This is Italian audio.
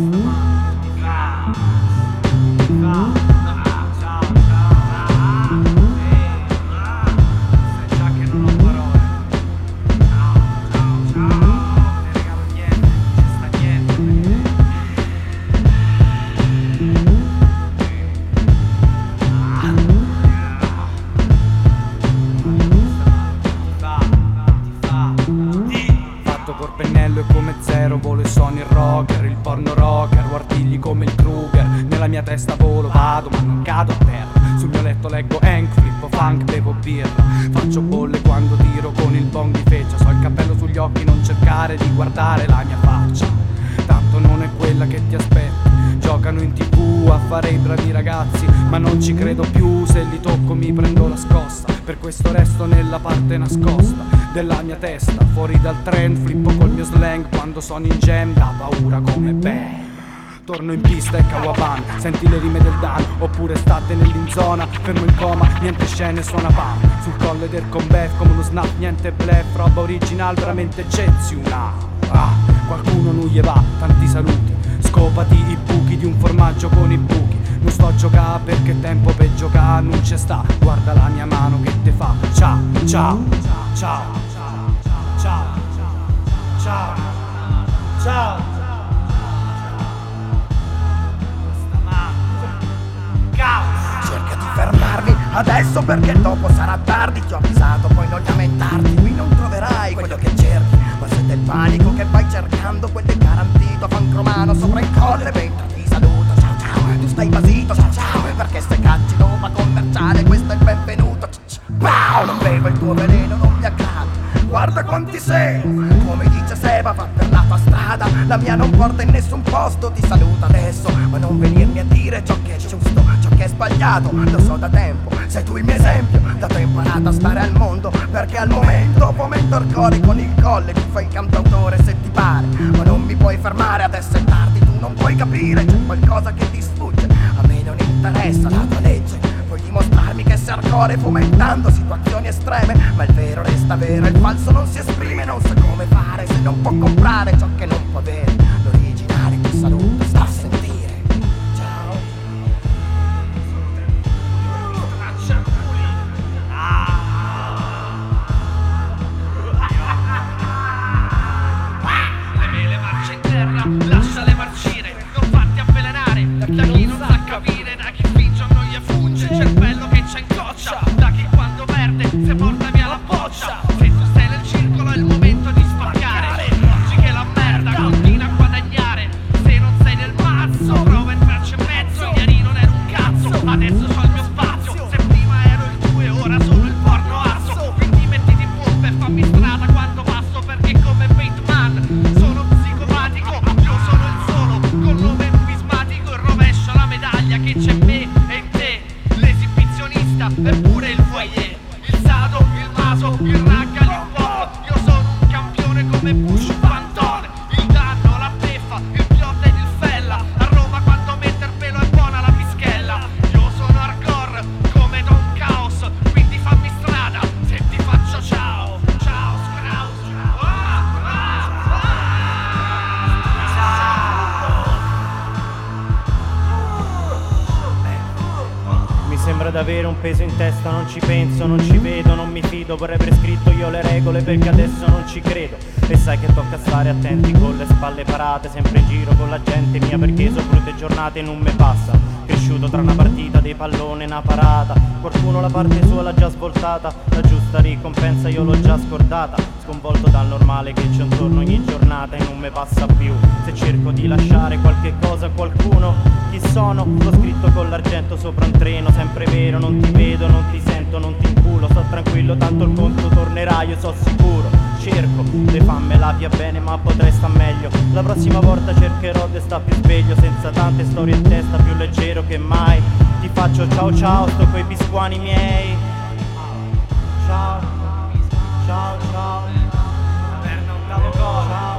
Col pennello e come zero volo e sono il rocker, il porno rocker, o artigli come il Kruger. Nella mia testa volo, vado ma non cado a terra. Sul mio letto leggo Hank, flippo funk, bevo birra. Faccio bolle quando tiro con il bong di feccia. So il cappello sugli occhi, non cercare di guardare la mia faccia. Tanto non è quella che ti aspetti. Giocano in TV a fare i bravi ragazzi, ma non ci credo più, se li tocco mi prendo la scossa. Per questo resto nella parte nascosta della mia testa, fuori dal trend, flippo col mio slang. Quando sono in jam da paura come bang. Torno in pista e Kawaban, senti le rime del Dan. Oppure state nell'inzona, fermo in coma, niente scene, suona pan. Sul colle del combat come uno snap, niente bluff. Roba original veramente eccezionale. Qualcuno non gli va, tanti saluti. Scopati i buchi di un formaggio con i buchi. Non sto a giocare perché tempo per giocare non c'è sta. Guarda la mia mano che te fa ciao, ciao, ciao, ciao, ciao, ciao. Cerca di fermarmi adesso perché dopo sarà tardi. Ti ho avvisato, poi non lamentarti. Qui non troverai quello che cerchi, ma se del panico che vai cercando, quello è garantito. Fancromano sopra il colle mentre ti saluto. Ciao ciao, tu stai basito, ciao ciao. Perché se cacci roba commerciale, questo è il benvenuto. Pow! Non bevo il tuo veleno, non mi accade. Guarda quanti sei, come dice Seba, va per la tua strada. La mia non porta in nessun posto, ti saluta adesso, ma non venirmi a dire ciò che è giusto, ciò che è sbagliato, lo so da tempo. Sei tu il mio esempio, da te ho imparato a stare al mondo, perché al momento fomento il core con il colle. Tu fai il cantautore se ti pare, ma non mi puoi fermare, adesso è tardi, tu non puoi capire. C'è qualcosa che ti sfugge, a me non interessa la tua legge. Puoi dimostrarmi che sei hardcore fomentando situazioni estreme, ma il vero resta vero, il falso non si esprime. Non sa come fare se non può comprare ciò che non può avere. L'originale ti saluta, sta a sentire. Ciao. Le mele marce in terra, lasciale marcire, non farti avvelenare da chi non sa capire, da chi finge o non gli funge il cervello che c'è in coccia, da chi quando perde se porta via la boccia. Se tu stai nel circolo è il momento di spaccare, oggi che la merda continua a guadagnare. Se non sei nel mazzo prova a entrarci in mezzo, ieri non ero un cazzo, adesso c'ho il mio spazio. Se prima ero il 2 ora sono il porno asso, quindi mettiti in pompa e fammi strada quando passo, perché come Bateman sono psicopatico. Io sono il solo col nome numismatico, il rovescio alla medaglia che c'è in me e in te, l'esibizionista eppure il voyeur, il sado, il maso, il ragga, l'hip-hop. Io sono un campione come Bush Pantone, il danno, la beffa, il piotta ed il fella. A Roma quando mette il pelo è buona la pischella. Io sono hardcore come Don Caos, quindi fammi strada se ti faccio ciao. Ciao, Scraus. Mi sembra d'avere un peso in testa, non ci penso, non ci vedo, non mi fido. Vorrei aver scritto io le regole perché adesso non ci credo. E sai che tocca stare attenti con le spalle parate, sempre in giro con la gente mia, perché so brutte giornate non me passa. Cresciuto tra una partita dei pallone e una parata, qualcuno la parte sua l'ha già svoltata, la giusta ricompensa io l'ho già scordata. Sconvolto dal normale che c'è intorno ogni giornata e non me passa più. Se cerco di lasciare qualche cosa a qualcuno, chi sono? L'ho scritto con l'argento sopra un treno, sempre vero, non ti vedo, non ti sento, non ti inculo. Sto tranquillo, tanto il conto tornerà, io so sicuro. Cerco, le famme la via bene ma potrei sta meglio. La prossima volta cercherò di sta più sveglio, senza tante storie in testa, più leggero che mai. Ti faccio ciao ciao, sto coi bisquani miei. Ciao, ciao, ciao. Per non davo cosa.